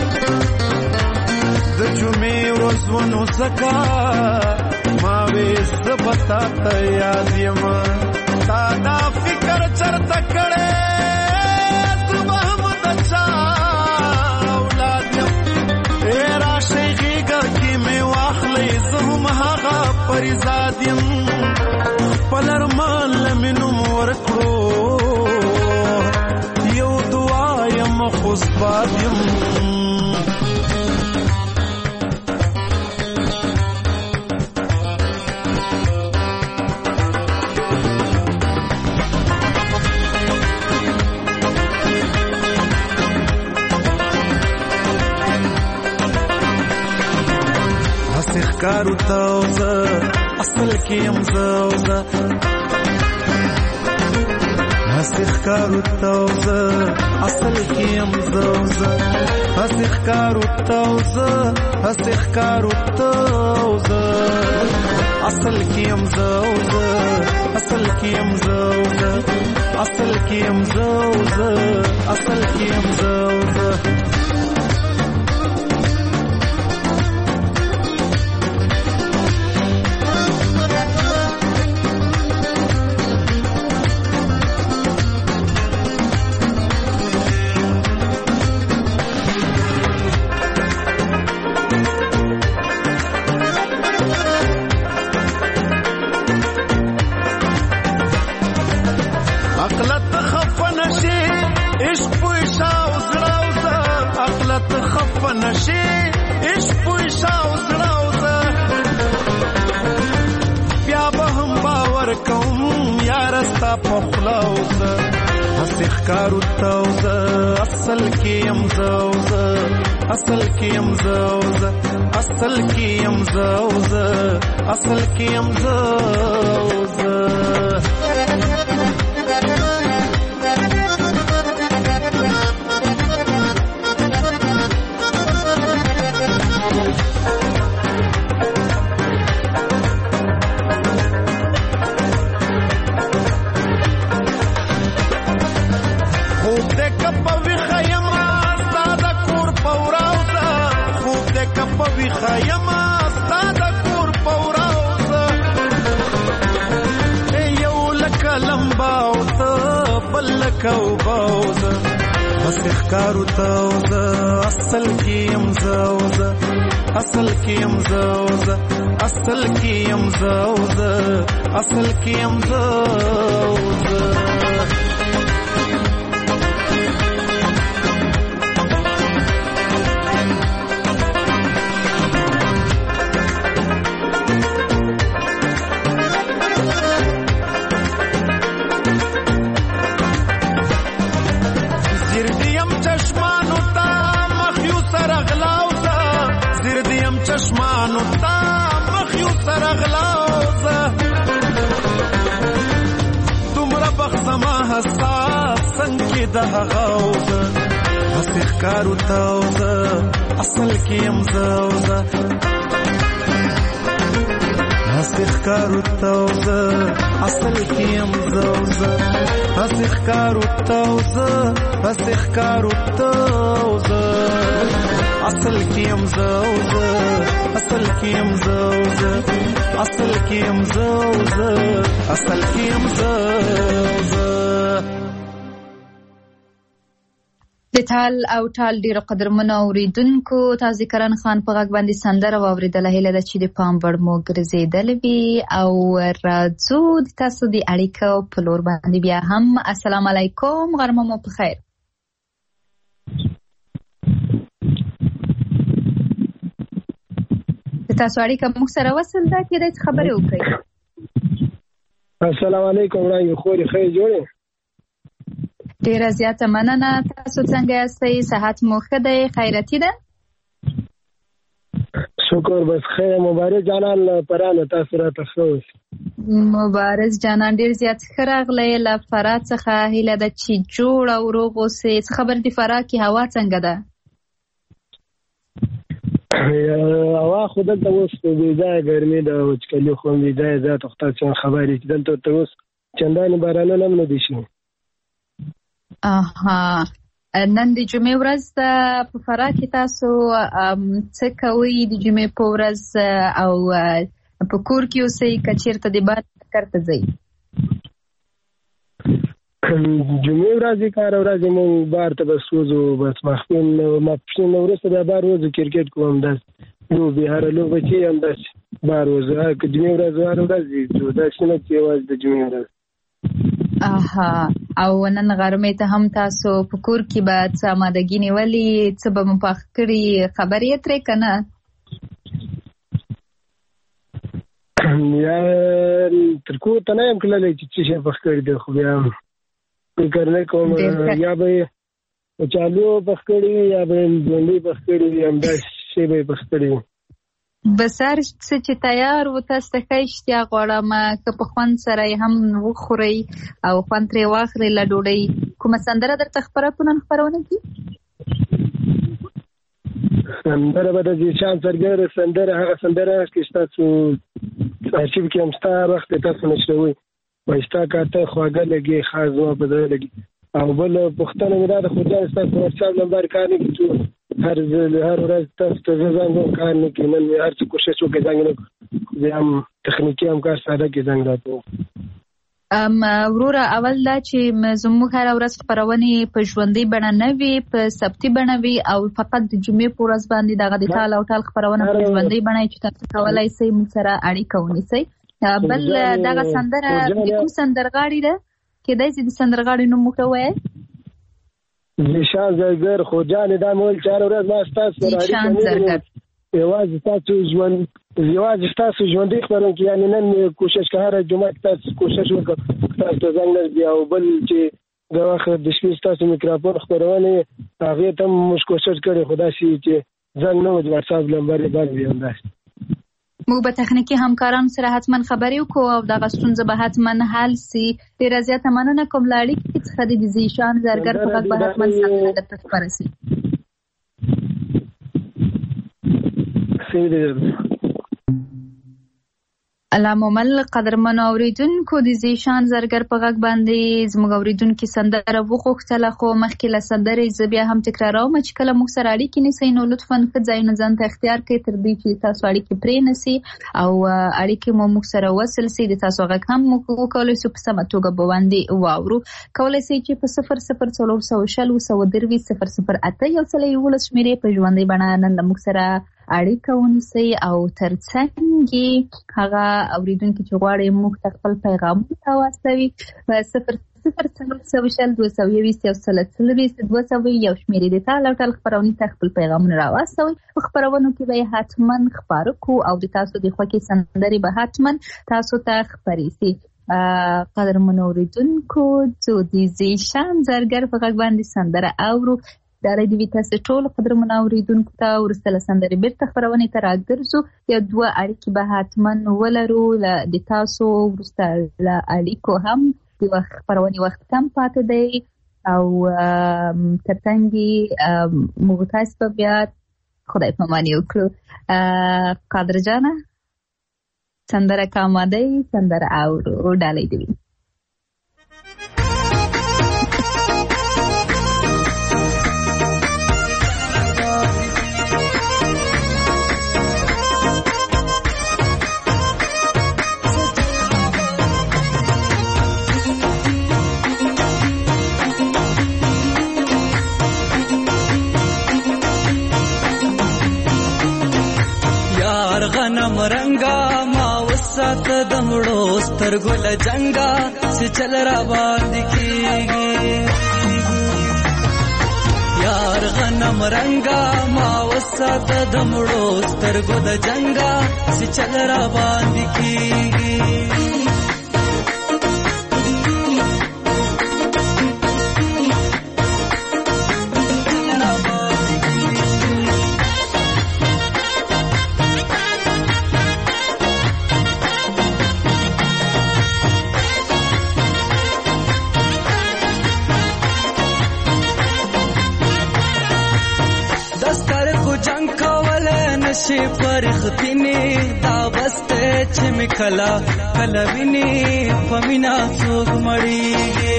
د جمعې ورځ ونو زکا ما وېست پتا ته یاد یم تا دا فکر چرته کړې صبح مدچا اولاد یم را شیخیګه کې مې واخلې زهم هغه پریزاد یم پلرمان لمنم ورکړو یو دعا یم خوشباد یم کارو تاوزه اصل کې امزاوزه هسخ کارو تاوزه اصل کې امزاوزه هسخ کارو تاوزه هسخ کارو تاوزه اصل کې امزاوزه اصل کې امزاوزه اصل کې امزاوزه اصل کې امزاوزه کارو تاوزه اصل کې امزاوزه اصل کې امزاوزه اصل کې امزاوزه اصل کې امزاوزه کوباوزه هسخ کارو تاوزه اصل کې امزاوزه اصل کې امزاوزه اصل کې امزاوزه اصل کې امزاوزه غوزه هسخ کارو تاوزه اصل کې امزاوزه هسخ کارو تاوزه اصل کې امزاوزه هسخ کارو تاوزه هسخ کارو تاوزه اصل کې امزاوزه اصل کې امزاوزه اصل کې امزاوزه اصل کې امزاوزه د ټال او ټال ډیرو قدرمنو اوریدونکو تاسو کرن خان په غږ باندې سندره واوریدله. هیله ده چې د پام وړ مو ګرځېدل وي او راځو د تاسو د اړیکو په لور باندې بیا هم. السلام علیکم، غرمه مو په خیر. د تاسو اړیکه موږ سره وصل ده، کېدای شي خبرې وکړئ. السلام علیکم، وړاندې خوري خیر جوړې. ډیره زیاته مننه. تاسو څنګه یاستئ؟ صحت مو ښه دی؟ خیرتي ده؟ شکر بس خیر. مبارز جانان پرانه تاسو راته ښه اوسئ. مبارز جانان ډیر زیات ښه راغلی. له فراه څخه هیله ده چې جوړ او روغ اوسئ. څه خبر د فراه کې هوا څنګه ده؟ هوا خو دلته اوس بېځایه ګرمي ده، وچکالي خو بېځایه زیاته خو تاسو خبرې چې دلته ورته اوس چندانې بارانونه هم نه دي شوي. نن د جمعې ورځ ده په فراه کې. تاسو څه کوئ د جمعې په ورځ؟ او په کور کې اوسئ که چېرته د بار چکر ته ځئ؟ جمعې ورځې کار ورځې مونږ بار ته بس وځو. بس ماسپښین وروسته بیا بار وځو، کرکټ کوو، همداسې لوبې هره لوبه چې همداسې بار وځو. که جمعې ورځ هره ورځ ځو، داسې نه چې یوازې د جمعې ورځ. او نن غرمې ته هم تاسو په کور کې به څه آمادګي نیولې؟ څه به مو پاخه کړي؟ خبرې یې ترې که نه؟ یا تر کور ته نه یم تللی چې څه شی پخ کړي دي، خو بیا فکر نه کوم یا به یې کچالو پخ کړي یا به یې ژوندۍ پخ کړي، همداسې شی به یې پخ کړي. بسر څه چې تیار و تاسو ته ښه اشتیا غواړم که په خوند سره یې هم وخورئ او خوند ترې واخلئ له ډوډۍ. کومه سندره درته خپره په نن خپرونه کې؟ سندره به د ذیشان زرګر سندره، هغه سندره چې ستاسو ارشیف کې هم شته، هر وخت تاسو نشروئ. وایي ستا کاته خواږه لګي، خاص زما په زړه لګي. او بل پوښتنه مې دا ده، خو جان ستاسو واتساپ نمبر کار نه کوي، هر ورځ تاسو ته زنګ کار نه کوي. نن هر څه کوشش وکړئ زنګ نه کړو، بیا هم تخنیکي همکار ساده کې زنګ راته. وروره اول دا چې زموږ هره ورځ خپرونې په ژوندۍ بڼه نه وي، په ثبتي بڼه وي او فقط د جمعې په ورځ باندې دغه د ټال او ټال خپرونه په ژوندۍ بڼه چې تاسو کولی شئ موږ سره اړیکه ونیسئ. بل دغه سندره د کوم سندرغاړي ده؟ کېدای شي د سندرغاړي نوم موږ ته ووایئ. ذیشان زرګر. خو جانې دا مې ویل چې هره ورځ ما ستاسو سره اړیکه یوازې ستاسو ژوندۍ خپرونکي، یعنې نن مې کوشش که هره جمعه تاسو کوشش وکړم تاسو ته زنګ نه بیا. او بل چې د وخت د شپې ستاسو میکروفون خپرونې هغې ته هم موږ کوشش کړی، خو داسې چې زنګ نه و، د واتساپ نمبر یې بند وي. همداسې موږ به تخنیکي همکارانو سره حتما خبرې وکړو او دغه ستونزه به حتما حل سي. ډېره زیاته مننه کوم له اړیکې څخه د ذیشان زرګر په غږ به حتما سندره درته خپره سي. علامومل قدرمنو اوریدونکو، د ذیشان زرګر په غږ باندې زموږ اوریدونکي سندره وغوښتله، خو مخکې له سندرې زه بیا هم تکراروم چې کله موږ سره اړیکې نیسئ نو لطفا ښه ځایونه ځان ته اختیار کړئ تر دې چې تاسو اړیکې پرې نسي او اړیکې مو موږ سره وصل سي. د تاسو غږ هم موږ وکولی سو په سمه توګه به باندې واورو. کولی سئ چې په 00402008 شمېرې په ژوندۍ بڼه نن له موږ سره اړیکه ونیسئ او ترڅنګ هغه اوریدونکي چې غواړي موږ ته خپل پیغامونه واستوي په 00402020 شمېرې د ټال او ټال خپرونې ته خپل پیغامونه راواستوئ. په خپرونو کې به یې حتما خپاره کړو او د تاسو د خوښې سندرې به حتما تاسو ته خپرې سي. قدرمنو اوریدونکو، څو د ذیشان زرګر په غږ باندې سندره اورو. ډالۍ د وي تاسو ټول قدرمنو اوریدونکو ته. وروسته له سندرې بیرته خپرونې ته راګرځو. یو دوه اړیکې به حتما ولرو د تاسو. وروسته له اړیکو هم د خپرونې وخت کم پاتې دی او ترڅنګ موږ تاسو په بیا خدای پاماني وکړو. قادر جانه سندره که آماده ای سندره اورو. ډالۍ د وي. وسات د مړو سترګو له جنگا چې چل را باندې کیږي یار غنم رنگا ما وسات د مړو سترګو د جنگا چې چل را باندې کیږي شي پرختینه دا بسته چې مکلا کلا ویني پمینا څوک مړیږي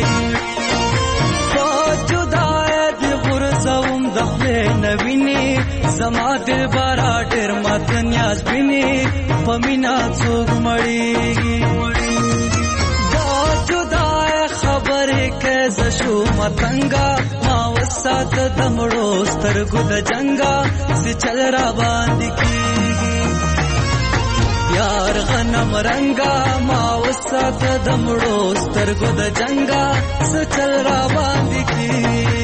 پوجدای د غرزوم د خپل نویني زما دل بارا ډېر مات نیاز ویني پمینا څوک مړیږي پوجدای خبره کې زشو متنګا ما وسات د مړو سترګو د جنگا چې چل را باندې کیږي یار غنم رنگا ما وسات د مړو سترګو د جنگا چې چل را باندې کیږي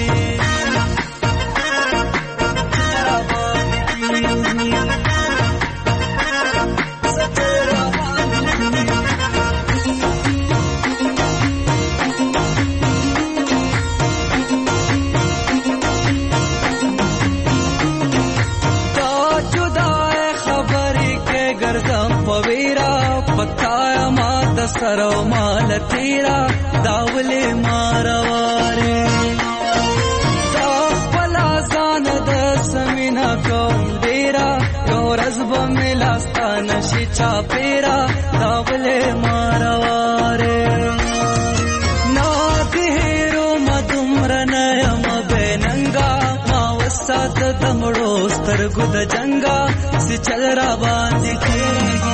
پکایا ما د سرو مال تیرا داولې مارواره دا پلا ځان د سمینا کوم ډیرا یو رزب ملاستان شي چا پیرا داولې مارواره نا دهرو مدمر نیم بیننګا ما وسات د مړو سترګو د جنگا چې چل را باندې کیږي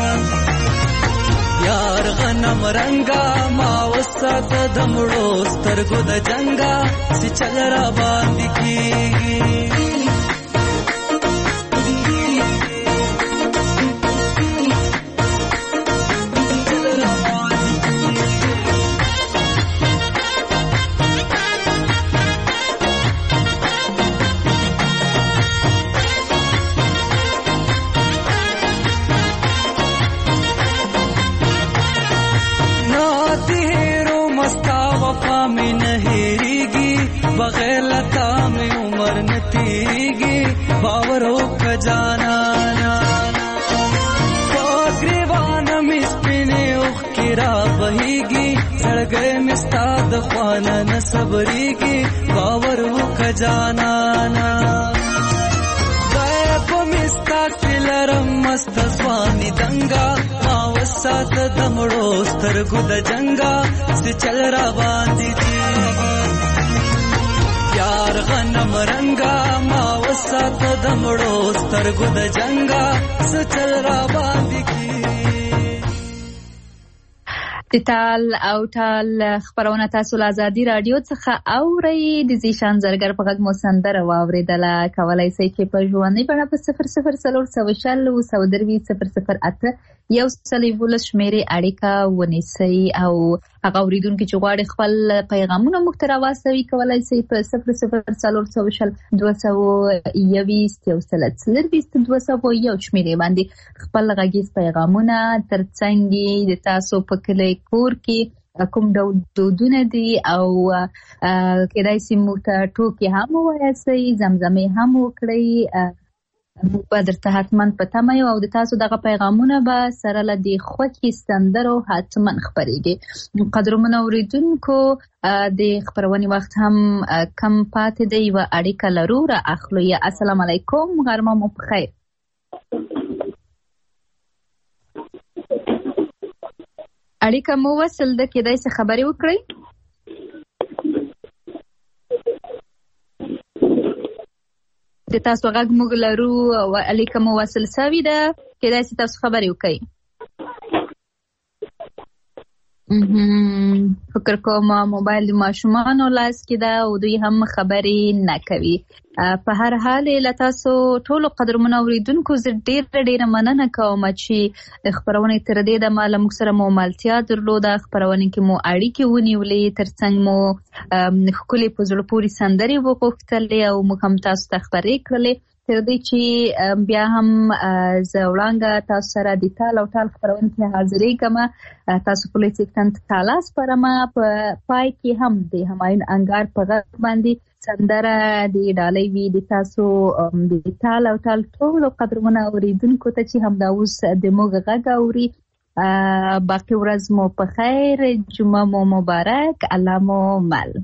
یار غنم رنگا ما وسات د مړو سترګو د جنگا چې چل را باندې کیږي बगैर लता में उमर न तीगी बावरों का जाना ग्रीवान मिस्पिने उखिरा बहीगी सड़गे मिस्ताद ख्वाना न सबरीगी बावरों का जाना गैब मिस्ता किलरम मस्त स्वानी दंगा मावसात दमड़ो स्तरगुद जंगा से चल रा बांधी यार غنم رنگا ما وسات د مړو سترګو د جنگا سچل را باندې کی تال او تال خبرونه تاسو له ازادي رادیو څخه اورئ د زیشان زرګر په غږ مو سندره واوریدله کولای شئ چې په ژوندۍ بڼه په 0040 یو سلی ولس شمیرې اړیکه ونیسئ او هغه اوریدونکو چې غواړي خپل پیغامونه موږ ته راوستوي کولای شي په 0040 221 شمیرې باندې خپل غږیز پیغامونه ترڅنګ د تاسو په کلی کور کې کوم ډول دودونه دي او کېدای شي موږ ته ټوکې هم ووایاستئ زمزمې هم وکړئ په درته حتما پته مې او د تاسو دغه پیغامونه به سره له دې خوښي سندرو حتما خپرېږي قدرمنو اوریدونکو د خبرونې وخت هم کم پاتې دی یوه اړیکه لرو را اخلو یا السلام علیکم غرمه مو په خیر اړیکه مو وصل ده کېدای شي خبرې وکړئ د تاسو غږ موږ لرو او اړیکه مو وصل شوې ده کېدای شي تاسو خبرې وکړئ فکر کوم موبایل د ماشومانو لاس کې ده او دوی هم خبرې نه کوي. په هر حال له تاسو ټولو قدرمنو اوریدونکو زه ډېره مننه کوم چې خبرونه تر دې د موږ سره مو مالتیا درلوده. خبرونه کې مو اړیکې ونیولې، ترڅنګ مو ښکلې په زړه پورې سندرې وغوښتلې او موږ هم تاسو ته خبرې کړلې. تر دې چې بیا هم زه وړاندې تاسو سره د ټال او ټال خبرونه کې حاضرې کوم. تاسو په لیکتن تالا سپارم. په پای کې هم د همایون انګار په غږ باندې سندره د ډالۍ وی د تاسو د ټال او ټال ټول قدرمنو اوریدونکو ته چې هم دا اوس د موږ غږ اوري. باقي ورځ مو په خیر، جمعه مو مبارک، الله مو مل.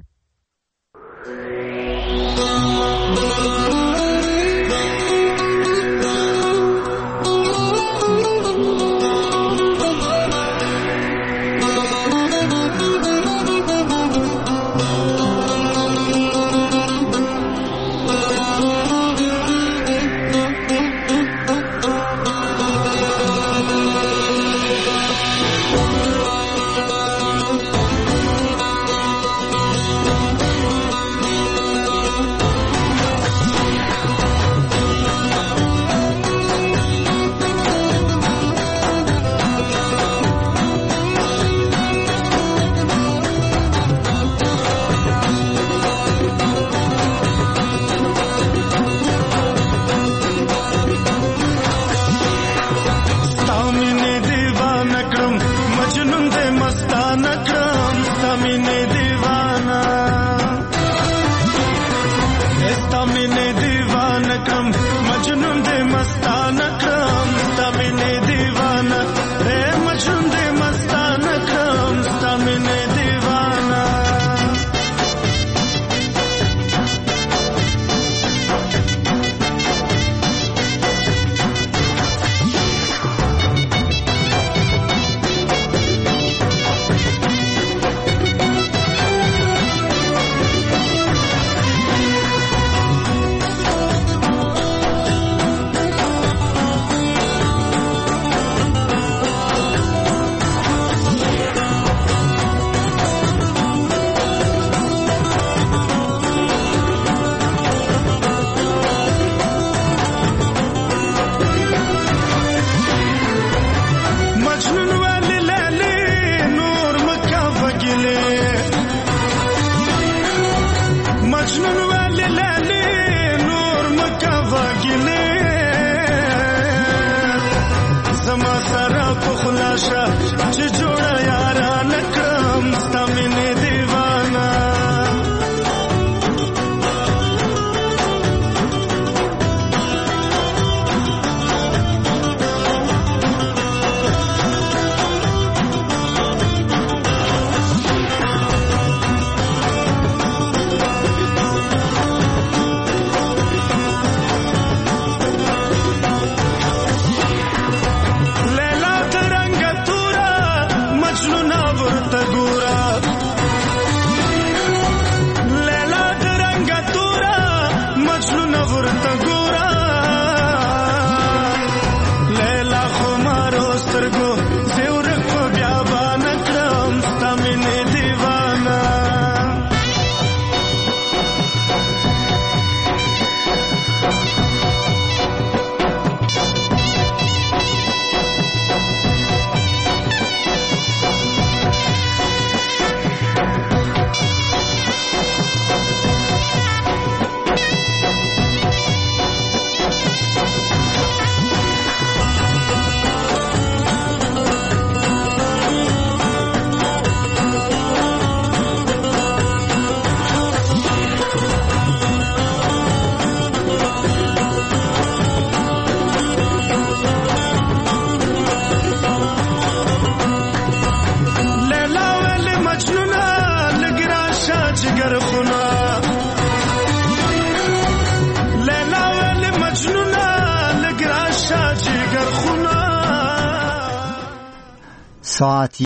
ساعت